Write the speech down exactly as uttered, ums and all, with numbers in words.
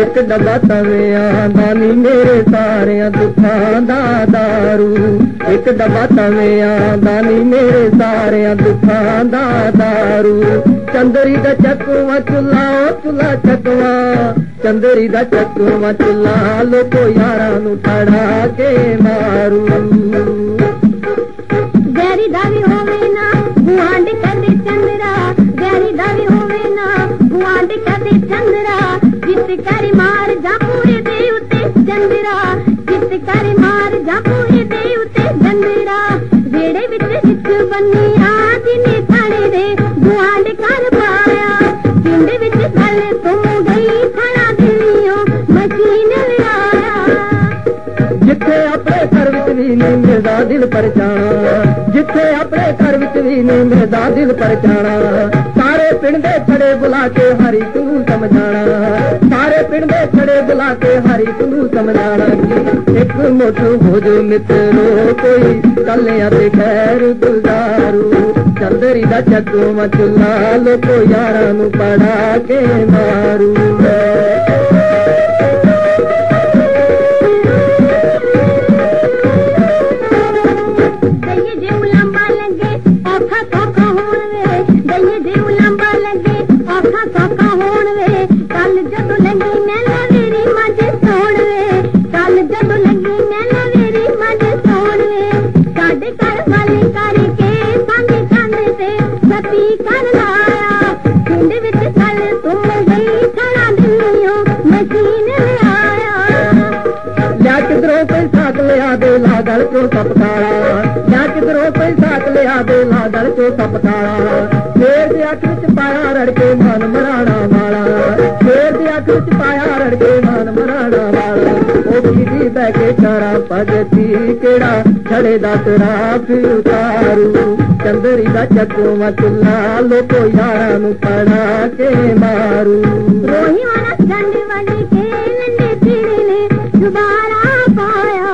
एक डब्बा तवियां दा नी मेरे सारियां दुखां दा दारू। एक डब्बा तवियां दा नी मेरे सारियां दुखां दा दारू। चंदरी दा चकवा चुल्हा ओ चुल्हा चकवा, चंदरी दा चकवा चुल्हा लोको यारां नू ठड़ा के मारू। गैरी दावी होवे ना गुआंढ कदे चंदरा, गैरी दावी होवे ना गुआंढ कदे चंदरा। जित कर मार जा पूरे दे उते चंदरा, जित कर मार जा पूरे दे उते चंदरा। वेड़े विच हिच बन्निया जिने थाने दे गुआंढ कर पाया। पिंड विच गल तुम गई खड़ा दिलियो मशीन लिया। जिथे अपने घर विच भी नी मेरा दिल परछाना, जिथे अपने घर विच भी नी मेरा दिल परछाना। सारे पिंड दे खड़े बुला के हरी तू समझाना, सारे पिंड दे खड़े बुला के हरी तू समझाना। एक मुठ हो जो मित्रो कोई कलियां ते खैर गुजारू। चंदरी दा चकवा चुल्हा लोको यारां नू पड़ा के मारू। गल चो सपकारा, या किधरों कोई साथ लिया बेला गल चो सपकारा। शेर दे अख विच पाया रड़के मन मराना वाला, शेर दे अख विच पाया रड़के मन मराना वाला। ओ बीजी बह के करा भगती केड़ा छड़े दा तेरा फिर उतारू। चंदरी दा चकवा चुल्हा लोको यारां नू पड़ा के मारू। रोही वाला गंड वंड के लंडे पीड़े ने दोबारा पाया।